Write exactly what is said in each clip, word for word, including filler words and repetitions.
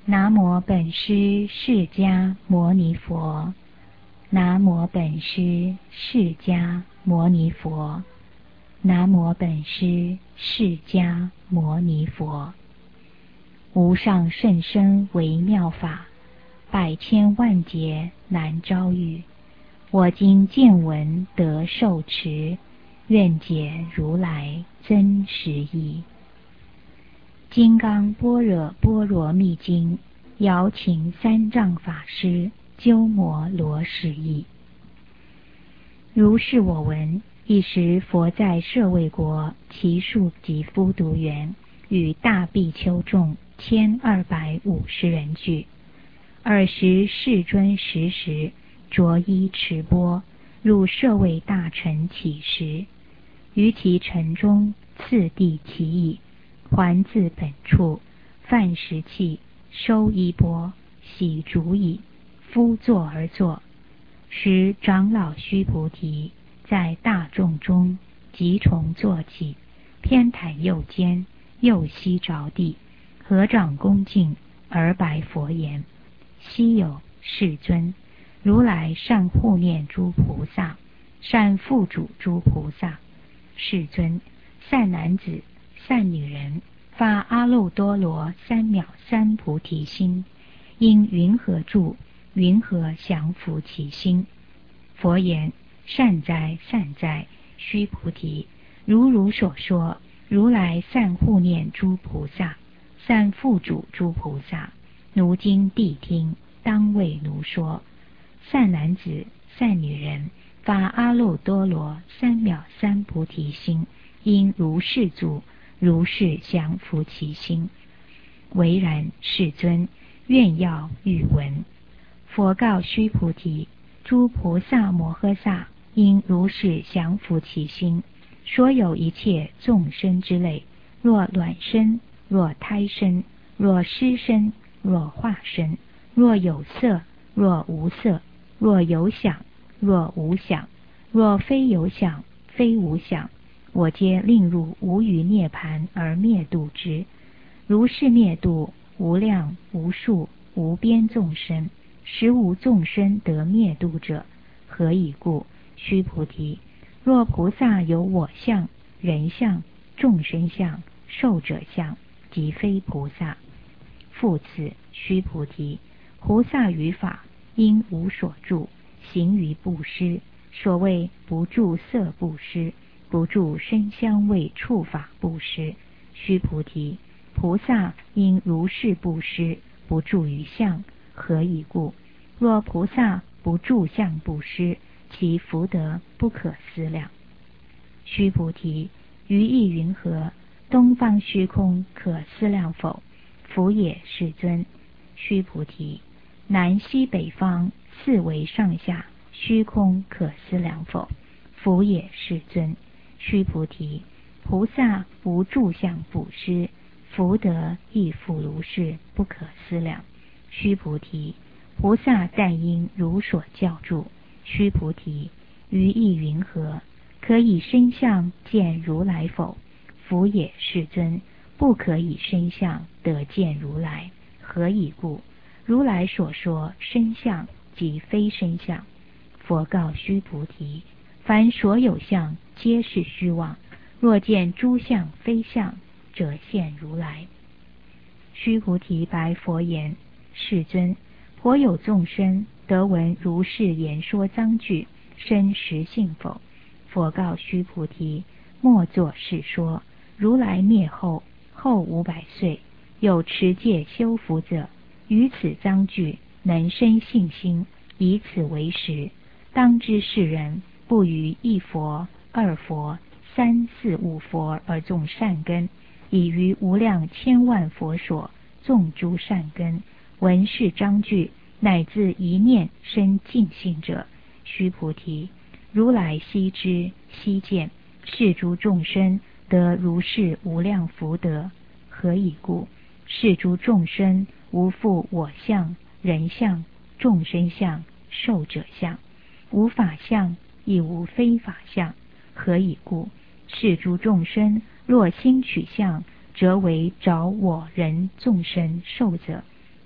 南无本师释迦牟尼佛。南无本师释迦牟尼佛。南无本师释迦牟尼佛。无上甚深微妙法，百千万劫难遭遇。我今见闻得受持，愿解如来真实义。金刚般若波罗蜜经，姚秦三藏法师鸠摩罗什译。如是我闻，一时佛在舍卫国祇树给夫读园，与大比丘众千二百五十人聚。尔时世尊时时着衣持钵，入舍卫大城乞食。于其城中次第其意，还自本处，饭食器，收衣钵，洗足椅，敷座而坐。时长老须菩提在大众中即从坐起，偏袒右肩，右膝着地，合掌恭敬而白佛言：昔有世尊，如来善护念诸菩萨，善付嘱诸菩萨。世尊，善男子善女人发阿耨多罗三藐三菩提心，应云何住，云何降伏其心？佛言：善哉善哉，须菩提，如汝所说，如来善护念诸菩萨，善付嘱诸菩萨。奴今谛听，当为奴说。善男子善女人发阿耨多罗三藐三菩提心，应如是住，如是降伏其心。唯然，世尊，愿要欲闻。佛告须菩提：诸菩萨摩诃萨应如是降伏其心。所有一切众生之类，若卵生，若胎生，若湿生，若化生，若有色，若无色，若有想，若无想，若非有想，非无想，我皆令入无余涅盘而灭度之。如是灭度无量无数无边众生，实无众生得灭度者。何以故？须菩提，若菩萨有我相、人相、众生相、寿者相，即非菩萨。复次，须菩提，菩萨于法应无所住，行于布施。所谓不住色布施，不住声香味触法布施。须菩提，菩萨应如是布施，不住于相。何以故？若菩萨不住相布施，其福德不可思量。须菩提，于意云何？东方虚空可思量否？福也，世尊。须菩提，南西北方四维上下虚空可思量否？福也，世尊。须菩提，菩萨无住相布施，福德亦复如是，不可思量。须菩提，菩萨但应如所教住。须菩提，于意云何？可以身相见如来否？福也，世尊。不可以身相得见如来。何以故？如来所说身相即非身相。佛告须菩提，凡所有相皆是虚妄，若见诸相非相，则现如来。须菩提白佛言：世尊，颇有众生得闻如是言说章句，生实信否？佛告须菩提：莫作是说。如来灭后，后五百岁，有持戒修福者，于此章句能生信心，以此为实。当知世人不于一佛、二佛、三四五佛而种善根，已于无量千万佛所种诸善根，闻是章句，乃至一念生净信者。须菩提，如来悉知悉见，是诸众生得如是无量福德。何以故？是诸众生无复我相、人相、众生相、寿者相，无法相，亦无非法相。何以故？是诸众生若心取相，则为着我人众生寿者。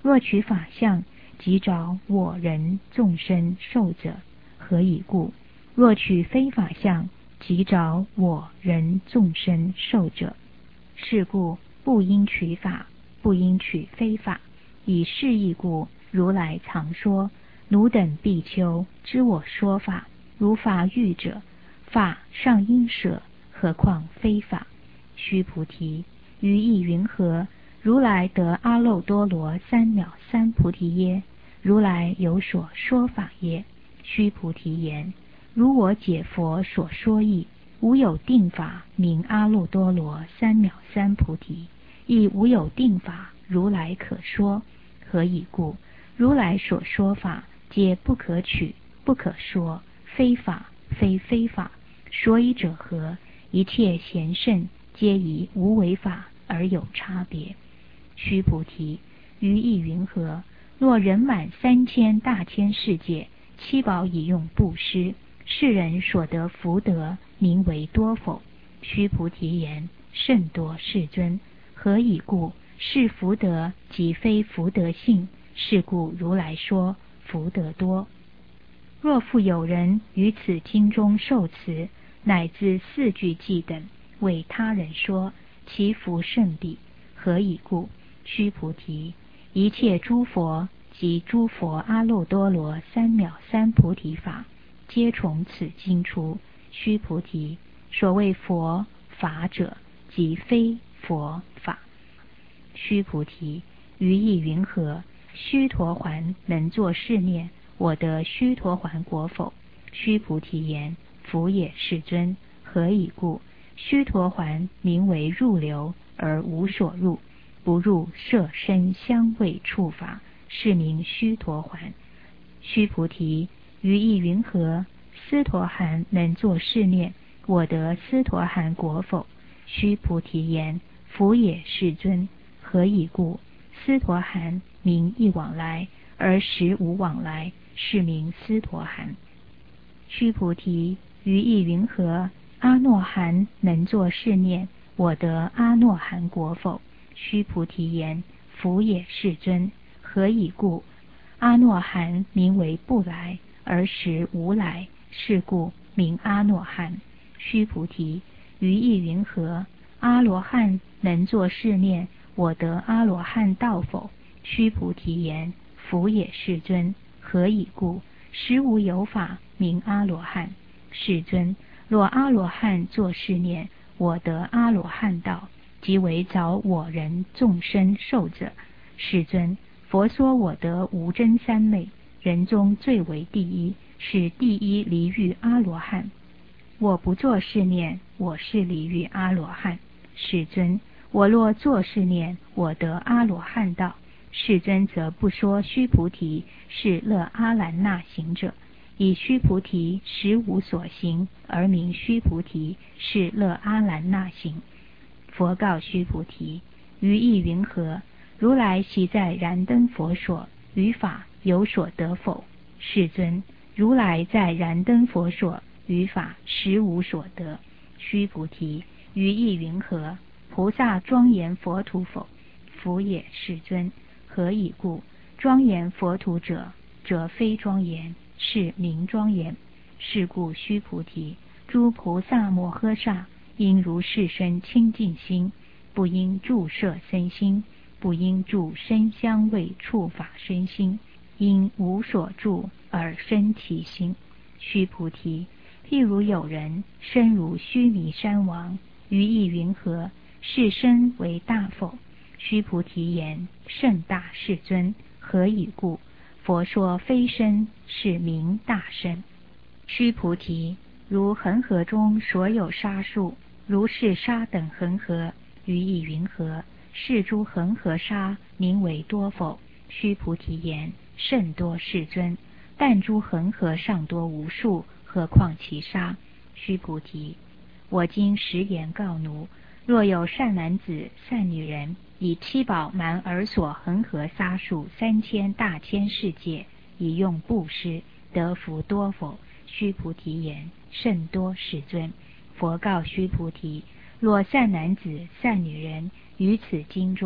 若取法相，即找我人众生寿者，何以故？若取非法相，即找我人众生寿者。是故不应取法，不应取非法。以是义故，如来常说：汝等比丘知我说法，如法欲者，法尚应舍，何况非法？须菩提，于意云何？如来得阿耨多罗三藐三菩提耶？如来有所说法耶？须菩提言：如我解佛所说义，无有定法名阿耨多罗三藐三菩提，亦无有定法如来可说。何以故？如来所说法，皆不可取，不可说，非法，非非法。所以者何？一切贤圣，皆以无为法而有差别。须菩提，于意云何？若人满三千大千世界，七宝以用布施，世人所得福德，名为多否？须菩提言：甚多，世尊。何以故？是福德即非福德性，是故如来说福德多。若复有人于此经中受持，乃至四句偈等，为他人说，其福甚彼。何以故？须菩提，一切诸佛及诸佛阿耨多罗三藐三菩提法，皆从此经出。须菩提，所谓佛法者，即非佛法。须菩提，于意云何？须陀洹能作是念：我得须陀洹果否？须菩提言：弗也，世尊。何以故？须陀洹名为入流，而无所入，不入色声香味触法，是名须陀洹。须菩提，于意云何？斯陀含能作是念：我得斯陀含果否？须菩提言：弗也，世尊。何以故？斯陀含名一往来，而实无往来，是名斯陀含。须菩提，于意云何？阿诺含能作是念：我得阿诺含果否？须菩提言：弗也，世尊。何以故？阿诺含名为不来，而实无来，是故名阿诺含。须菩提，于意云何？阿罗汉能作是念：我得阿罗汉道否？须菩提言：弗也，世尊。何以故？实无有法名阿罗汉。世尊，若阿罗汉作是念：我得阿罗汉道，即为早我人众生寿者。世尊，佛说我得无真三昧，人中最为第一，是第一离欲阿罗汉。我不作是念，我是离欲阿罗汉。世尊，我若作是念，我得阿罗汉道，世尊则不说须菩提是乐阿兰那行者，以须菩提实无所行，而名须菩提是乐阿兰那行。佛告须菩提：于意云何？如来昔在燃灯佛所，于法有所得否？世尊，如来在燃灯佛所，于法实无所得。须菩提，于意云何？菩萨庄严佛土否？弗也，世尊。何以故？庄严佛土者，则非庄严，是名庄严。是故须菩提，诸菩萨摩诃萨应如是生清净心，不应住色身心，不应住声香味触法身心，因无所住而生其心。须菩提，譬如有人身如须弥山王，于意云何？是身为大否？须菩提言：甚大，世尊。何以故？佛说非身，是名大身。须菩提，如恒河中所有沙数，如是沙等恒河，于意云何？是诸恒河沙名为多否？须菩提言：甚多，世尊。但诸恒河尚多无数，何况其沙？须菩提，我今实言告汝：若有善男子、善女人，以七宝满尔所恒河沙数三千大千世界，以用布施，得福多否？须菩提言：甚多，世尊。佛告须菩提：若善男子、善女人，于此经中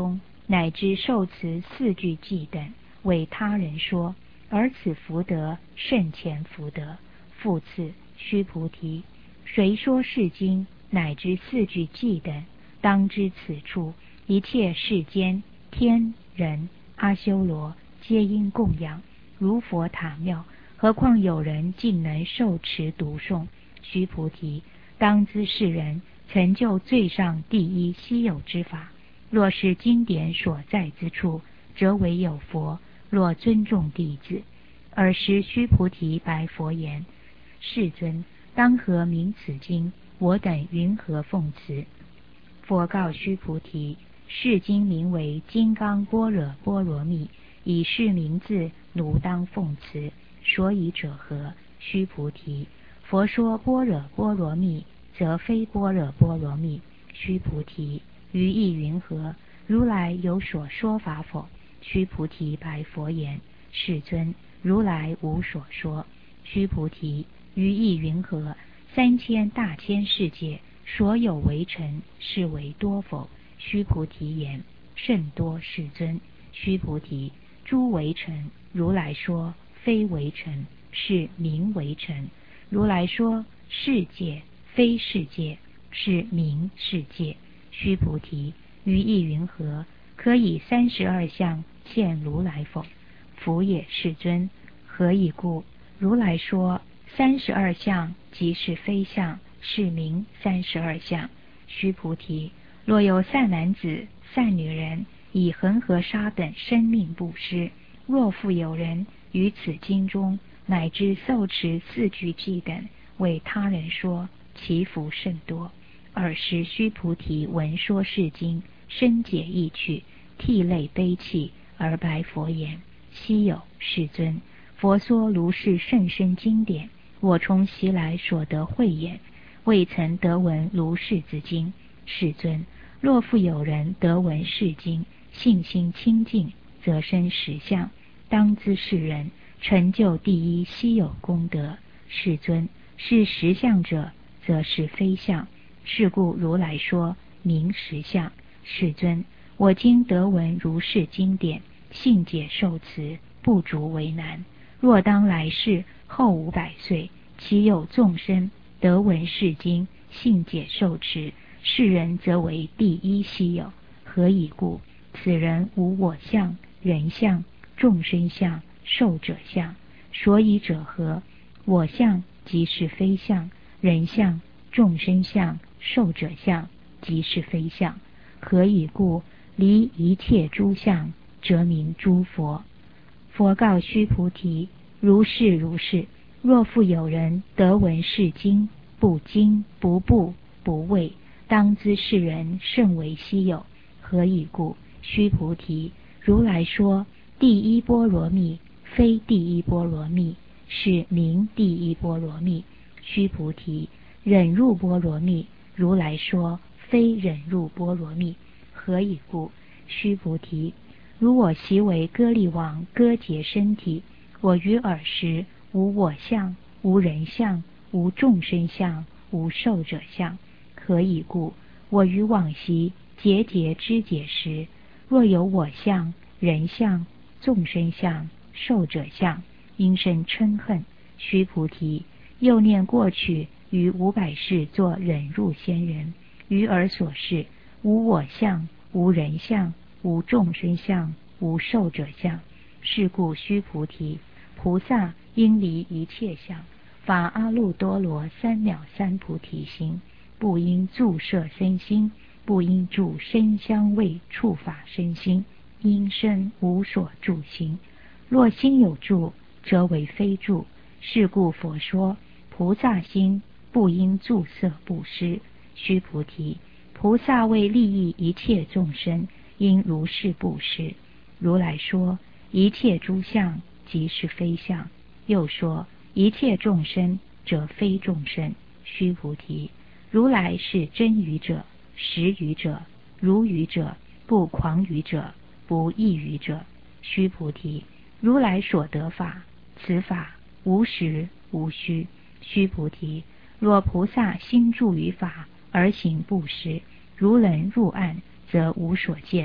乃至受持四句偈等，为他人说，而此福德甚前福德。复次，须菩提，谁说是经乃至四句偈等，当知此处一切世间天人阿修罗皆应供养，如佛塔庙，何况有人竟能受持读诵？须菩提，当知是人成就最上第一稀有之法。若是经典所在之处，则为有佛。若尊重弟子，尔时须菩提白佛言：世尊，当何名此经？我等云何奉持？佛告须菩提：是经名为金刚般若波罗蜜，以是名字，汝当奉持。所以者何？须菩提，佛说般若波罗蜜，则非般若波罗蜜。须菩提，于意云何？如来有所说法否？须菩提白佛言：世尊，如来无所说。须菩提，于意云何？三千大千世界所有为尘，是为多否？须菩提言：甚多，世尊。须菩提，诸为尘，如来说非为尘，是名为尘。如来说世界非世界，是名世界。须菩提，于意云何？可以三十二相现如来否？佛也，世尊。何以故？如来说三十二相即是非相，是名三十二相。须菩提，若有善男子善女人，以恒河沙等生命布施，若复有人于此经中乃至受持四句偈等，为他人说，其福甚多。尔时须菩提闻说是经，深解意趣，涕泪悲泣，而白佛言：希有，世尊，佛说如是甚深经典，我从昔来所得慧眼，未曾得闻如是之经。世尊，若复有人得闻是经，信心清净，则生实相，当知是人成就第一稀有功德。世尊，是实相者，则是非相。是故如来说名实相。世尊，我今得闻如是经典，信解受持，不足为难。若当来世后五百岁，其有众生得闻是经，信解受持，是人则为第一稀有。何以故？此人无我相、人相、众生相、寿者相。所以者何？我相即是非相，人相、众生相、寿者相即是非相。何以故？离一切诸相，则名诸佛。佛告须菩提：如是如是。若复有人得闻是经，不惊不怖不畏，当知是人甚为稀有。何以故？须菩提，如来说第一波罗蜜，非第一波罗蜜，是名第一波罗蜜。须菩提，忍辱波罗蜜，如来说非忍辱波罗蜜。何以故？须菩提，如我昔为歌利王割截身体，我于尔时无我相，无人相，无众生相，无寿者相。何以故？我于往昔节节之解时，若有我相、人相、众生相、寿者相，因生嗔恨。须菩提，又念过去于五百世作忍辱仙人，于尔所示无我相，无人相，无众生相，无寿者相。是故须菩提，菩萨应离一切相，发阿耨多罗三藐三菩提心，不应住摄身心，不应住身香味触法身心，因身无所住心。若心有住，则为非住。是故佛说菩萨心不应住色布施。须菩提，菩萨为利益一切众生，应如是布施。如来说一切诸相即是非相，又说一切众生则非众生。须菩提，如来是真语者，实语者，如语者，不诳语者，不异语者。须菩提，如来所得法，此法无实无虚。须菩提，若菩萨心住于法而行布施，如人入暗，则无所见；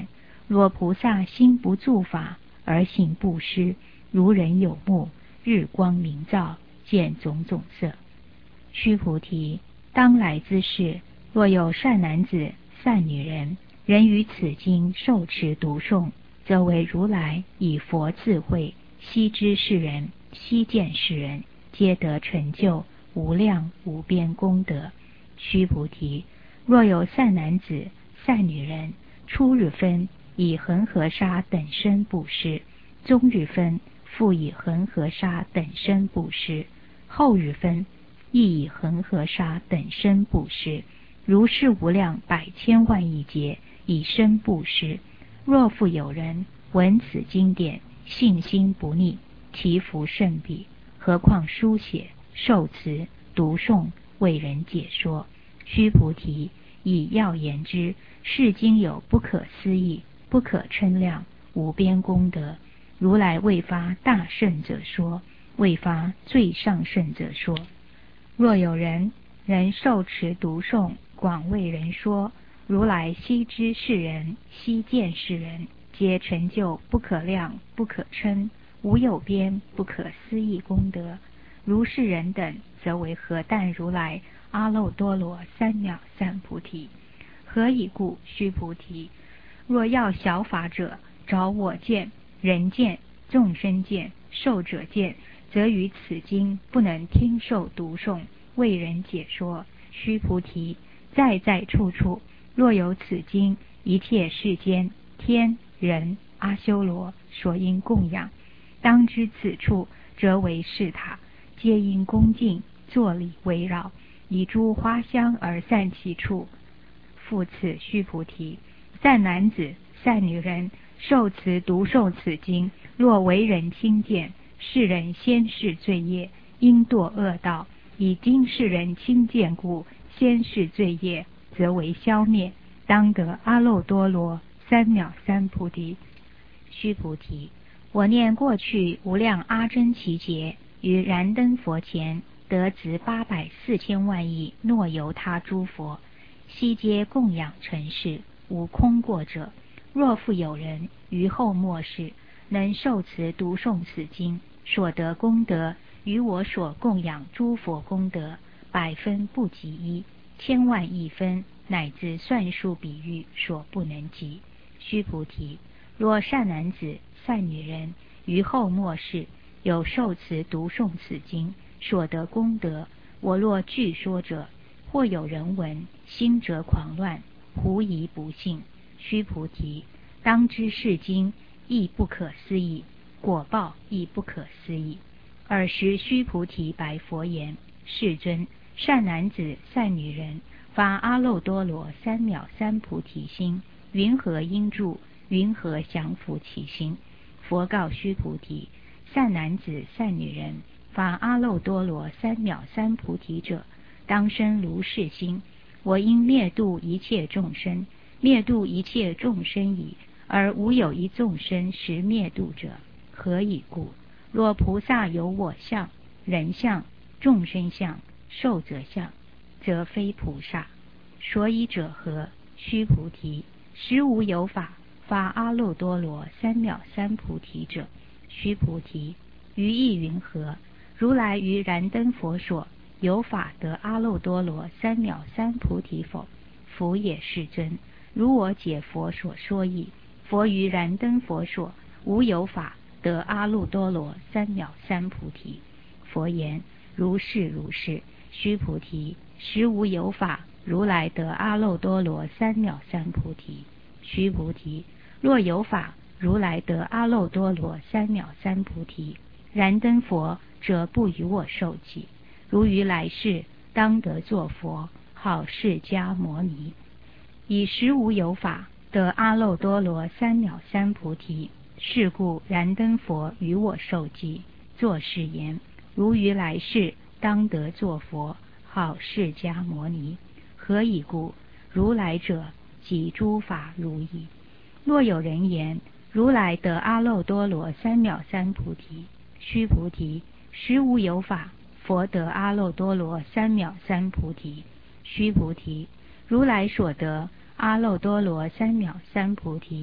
若菩萨心不住法而行布施，如人有目，日光明照，见种种色。须菩提，当来之世，若有善男子、善女人，人于此经受持读诵，则为如来以佛智慧悉知世人，悉见世人，皆得成就无量无边功德。须菩提，若有善男子、善女人，初日分以恒河沙等身布施，中日分复以恒河沙等身布施，后日分亦以恒河沙等身布施，如是无量百千万亿劫以身布施。若复有人闻此经典，信心不逆，其福甚彼。何况书写、受持、读诵、为人解说。须菩提，以要言之，是经有不可思议、不可称量、无边功德。如来未发大圣者说，未发最上圣者说。若有人人受持读诵，广为人说，如来悉知世人，悉见世人，皆成就不可量、不可称、无有边、不可思议功德。如是人等，则为何但如来阿耨多罗三藐三菩提。何以故？须菩提，若要小法者，着我见、人见、众生见、寿者见，则于此经不能听受读诵，为人解说。须菩提，在在处处，若有此经，一切世间天人阿修罗所应供养，当知此处则为是塔，皆应恭敬作礼围绕，以诸花香而散其处。复次，须菩提，善男子、善女人受持读诵此经，若为人轻贱，世人先世罪业，应堕恶道。以今世人轻贱故，先世罪业则为消灭，当得阿耨多罗三藐三菩提。须菩提，我念过去无量阿僧祇劫，于燃灯佛前得值八百四千万亿诺由他诸佛，悉皆供养成事，无空过者。若复有人于后末世能受持读诵此经，所得功德与我所供养诸佛功德百分不及一，千万亿分，乃至算数比喻所不能及。须菩提，若善男子、善女人于后末世有受持读诵此经，所得功德，我若据说者，或有人闻，心则狂乱，狐疑不信。须菩提，当知是经亦不可思议，果报亦不可思议。尔时须菩提白佛言：世尊，善男子、善女人发阿耨多罗三藐三菩提心，云何应住？云何降伏其心？佛告须菩提：善男子、善女人发阿耨多罗三藐三菩提者，当生如是心：我应灭度一切众生，灭度一切众生已，而无有一众生实灭度者。何以故？若菩萨有我相、人相、众生相、寿者相，则非菩萨。所以者何？须菩提，实无有法发阿耨多罗三藐三菩提者。须菩提，于意云何？如来于燃灯佛所有法得阿耨多罗三藐三菩提否？佛也，世尊。如我解佛所说义，佛于燃灯佛所无有法得阿耨多罗三藐三菩提。佛言：如是如是。须菩提，实无有法如来得阿耨多罗三藐三菩提。须菩提，若有法如来得阿耨多罗三藐三菩提，燃灯佛则不与我受记。如于来世当得作佛，号释迦牟尼。以实无有法得阿耨多罗三藐三菩提，是故燃灯佛与我受记，作是言：如于来世当得作佛，号释迦牟尼。何以故？如来者，即诸法如意。若有人言：如来得阿耨多罗三藐三菩提。须菩提，实无有法佛得阿耨多罗三藐三菩提。须菩提，如来所得阿耨多罗三藐三菩提，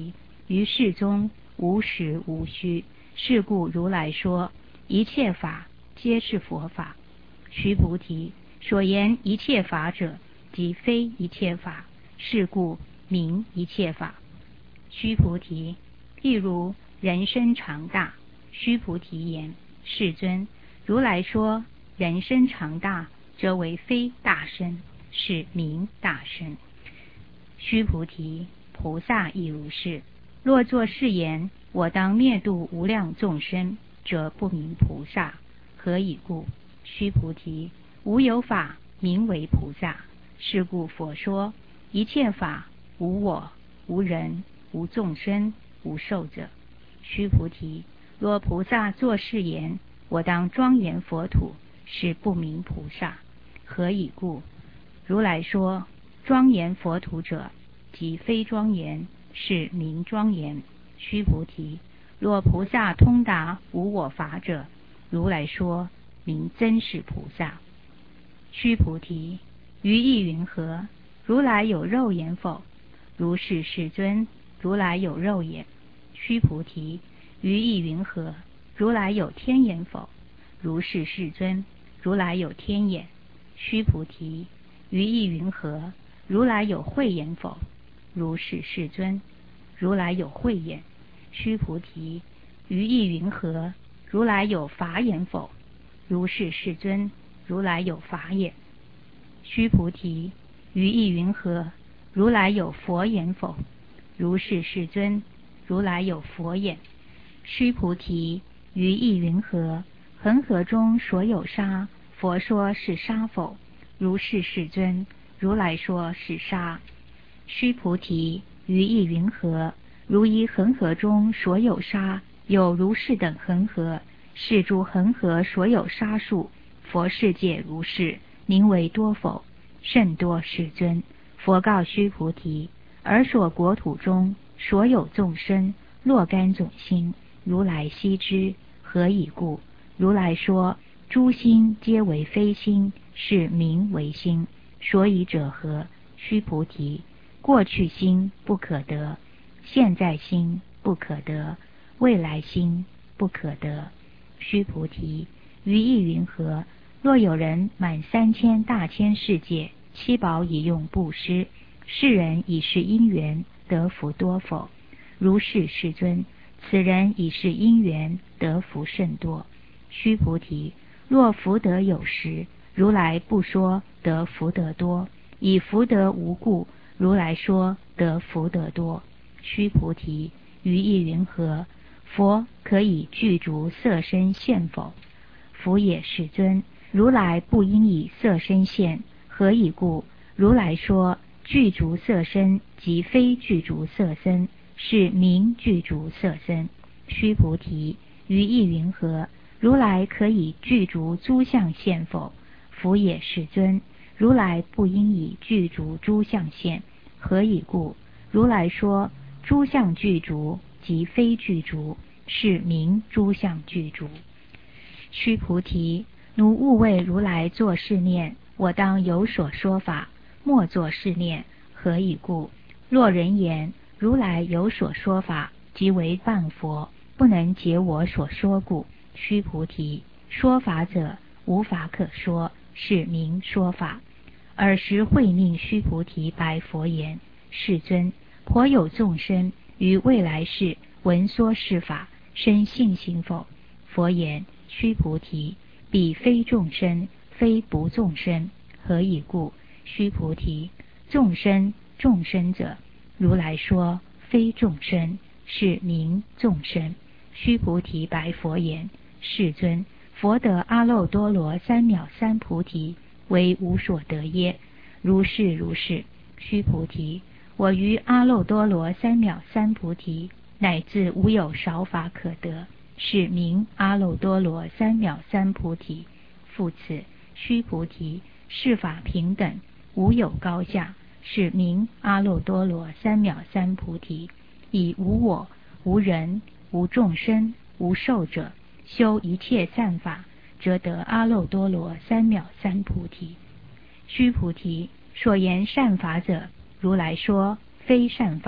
于世中无实无虚，是故如来说一切法皆是佛法。须菩提，所言一切法者，即非一切法，是故名一切法。须菩提，譬如人身长大。须菩提言：世尊，如来说人身长大，则为非大身，是名大身。须菩提，菩萨亦如是。若作是言，我当灭度无量众生，则不名菩萨。何以故？须菩提，无有法名为菩萨。是故佛说一切法无我、无人、无众生、无寿者。须菩提，若菩萨作是言，我当庄严佛土，是不名菩萨。何以故？如来说庄严佛土者，即非庄严，是名庄严。须菩提，若菩萨通达无我法者，如来说名真实菩萨。须菩提，于意云何？如来有肉眼否？如是世尊，如来有肉眼。须菩提，于意云何？如来有天眼否？如是世尊，如来有天眼。须菩提，于意云何？如来有慧眼否？如是世尊，如来有慧眼。须菩提，于意云何？如来有法眼否？如是世尊，如来有法眼。须菩提，于意云何？如来有佛眼否？如是世尊，如来有佛眼。须菩提，于意云何？恒河中所有沙，佛说是沙否？如是世尊，如来说是沙。须菩提，于意云何？如一恒河中所有沙，有如是等恒河，是诸恒河所有沙数，佛世界如是，名为多否？甚多，世尊。佛告须菩提：尔所国土中所有众生，若干种心，如来悉知。何以故？如来说诸心皆为非心，是名为心。所以者何？须菩提，过去心不可得，现在心不可得，未来心不可得。须菩提，于意云何？若有人满三千大千世界，七宝以用布施，世人以是因缘得福多否？如是世尊，此人以是因缘得福甚多。须菩提，若福德有时，如来不说得福德多；以福德无故，如来说得福德多。须菩提，于意云何？佛可以具足色身现否？佛也，世尊。如来不应以色身现。何以故？如来说具足色身，即非具足色身，是名具足色身。须菩提，于意云何？如来可以具足诸相现否？佛也，世尊。如来不应以具足诸相现。何以故？如来说诸相具足，即非具足，是名诸相具足。须菩提，奴勿为如来作是念：我当有所说法，莫作是念。何以故？若人言如来有所说法，即为半佛，不能解我所说故。须菩提，说法者无法可说，是名说法。尔时慧命须菩提白佛言：世尊，颇有众生于未来世闻说是法，生信心否？佛言：须菩提，彼非众生，非不众生。何以故？须菩提，众生众生者，如来说非众生，是名众生。须菩提白佛言：世尊，佛得阿耨多罗三藐三菩提，为无所得耶？如是如是。须菩提，我于阿耨多罗三藐三菩提，乃至无有少法可得，是名阿耨多罗三藐三菩提。复次，须菩提，是法平等，无有高下，是名阿耨多罗三藐三菩提。以无我、无人、无众生、无寿者，修一切善法，则得阿耨多罗三藐三菩提。须菩提，所言善法者，如来说非善法，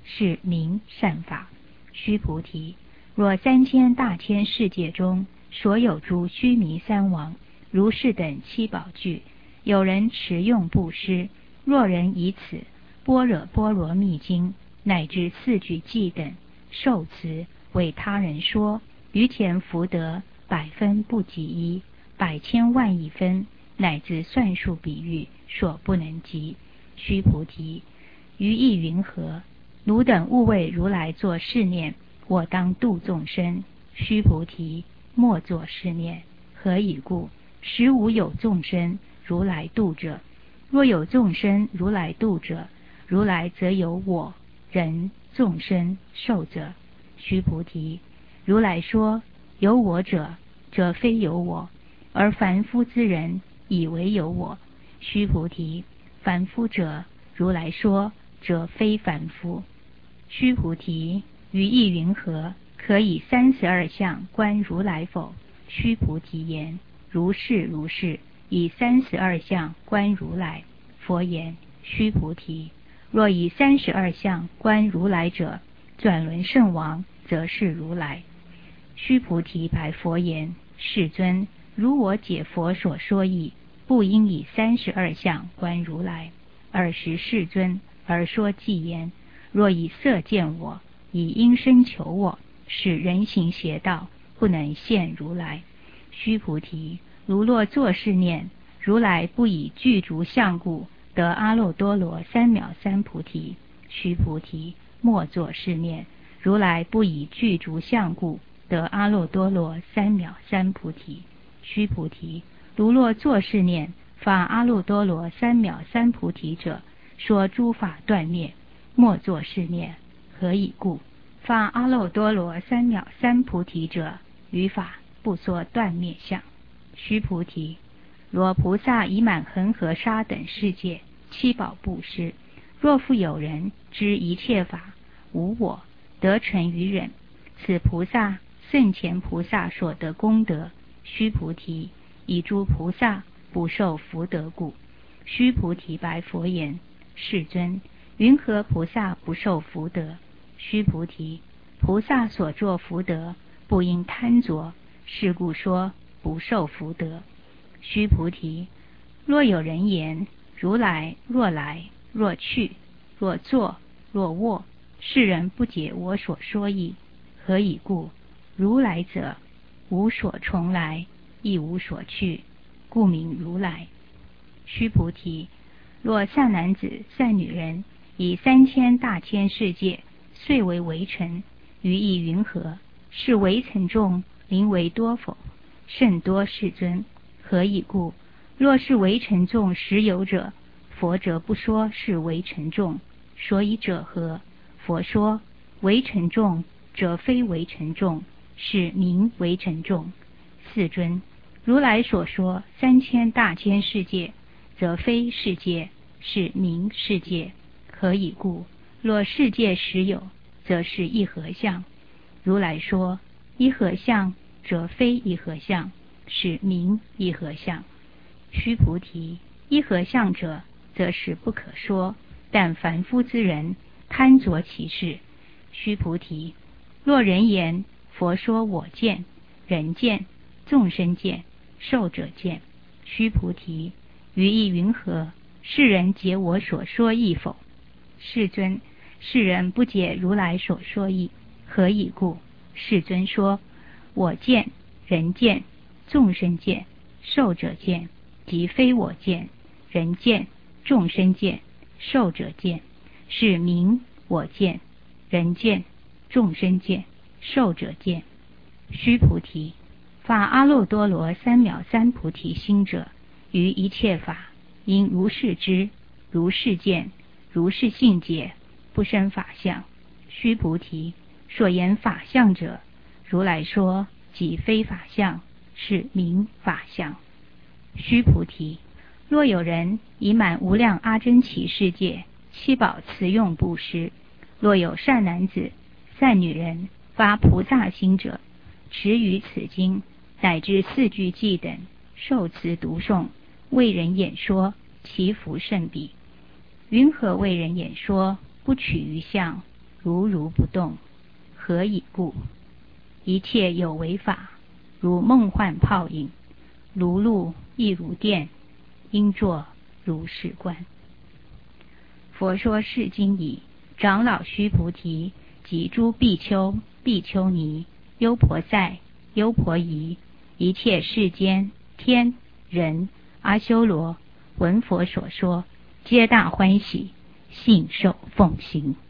是名善法。须菩提，若三千大千世界中所有诸须弥三王、如是等七宝具，有人持用布施，若人以此般若波罗蜜经乃至四句偈等受持为他人说，于前福德百分不及一，百千万亿分，乃至算数比喻所不能及。须菩提，于意云何？汝等勿为如来作是念：我当度众生。须菩提，莫作是念。何以故？实无有众生如来度者。若有众生如来度者，如来则有我、人、众生、寿者。须菩提，如来说有我者，则非有我，而凡夫之人以为有我。须菩提，凡夫者，如来说则非凡夫。须菩提，于意云何？可以三十二相观如来否？须菩提言：如是如是，以三十二相观如来。佛言：须菩提，若以三十二相观如来者，转轮圣王则是如来。须菩提白佛言：世尊，如我解佛所说义，不应以三十二相观如来。尔时世尊而说偈言：若以色见我，以音声求我，使人行邪道，不能现如来。须菩提，如若作是念：如来不以具足相故得阿耨多罗三藐三菩提。须菩提，莫作是念：如来不以具足相故得阿耨多罗三藐三菩提。须菩提，如若作是念：发阿耨多罗三藐三菩提者，说诸法断灭。莫作是念。何以故？发阿耨多罗三藐三菩提者，于法不说断灭相。须菩提，若菩萨以满恒河沙等世界七宝布施，若复有人知一切法无我，得成于忍，此菩萨圣前菩萨所得功德。须菩提，以诸菩萨不受福德故。须菩提白佛言：世尊，云何菩萨不受福德？须菩提，菩萨所作福德，不应贪着，是故说不受福德。须菩提，若有人言：如来若来若去若坐若卧，世人不解我所说义。何以故？如来者，无所从来，亦无所去，故名如来。须菩提，若善男子善女人，以三千大千世界遂为围城，于意云何？是围城众宁为多否？甚多，世尊。何以故？若是围城众实有者，佛则不说是围城众。所以者何？佛说围城众，则非围城众，是名围城众。世尊，如来所说三千大千世界，则非世界，是名世界。何以故？若世界实有，则是一合相。如来说一合相，则非一合相，是名一合相。须菩提，一合相者，则是不可说，但凡夫之人贪着其事。须菩提，若人言：佛说我见、人见、众生见、寿者见。须菩提，于意云何？世人解我所说义否？世尊，世人不解如来所说义。何以故？世尊说：我见、人见、众生见、寿者见，即非我见、人见、众生见、寿者见，是名我见、人见、众生见、寿者见。须菩提，发阿耨多罗三藐三菩提心者，于一切法应如是知，如是见，如是信解，不生法相。须菩提，所言法相者，如来说即非法相，是名法相。须菩提，若有人以满无量阿僧祇世界七宝持用布施，若有善男子善女人发菩萨心者，持于此经乃至四句偈等受持读诵，为人演说，其福甚彼。云何为人演说？不取于相， 如如不动，何以故？一切有为法，如梦幻泡影，如露亦如电，应作如是观。佛说是经已，长老须菩提及诸比丘、比丘尼、优婆塞、优婆夷，一切世间天人阿修罗闻佛所说，皆大欢喜，信受奉行。